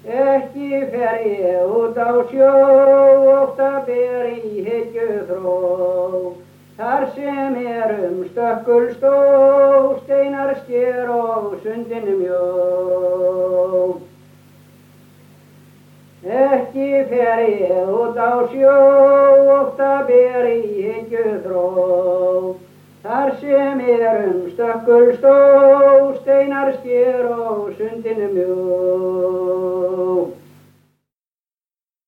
Ekki fer ég út á sjó, ofta ber í hyggju þró. Þar sem stökkul stó, steinar sker og sundin mjó. Ekki fer ég út á sjó, ofta ber í hyggju þró. Þar sem stökkul stó, steinar sker og sundin mjó.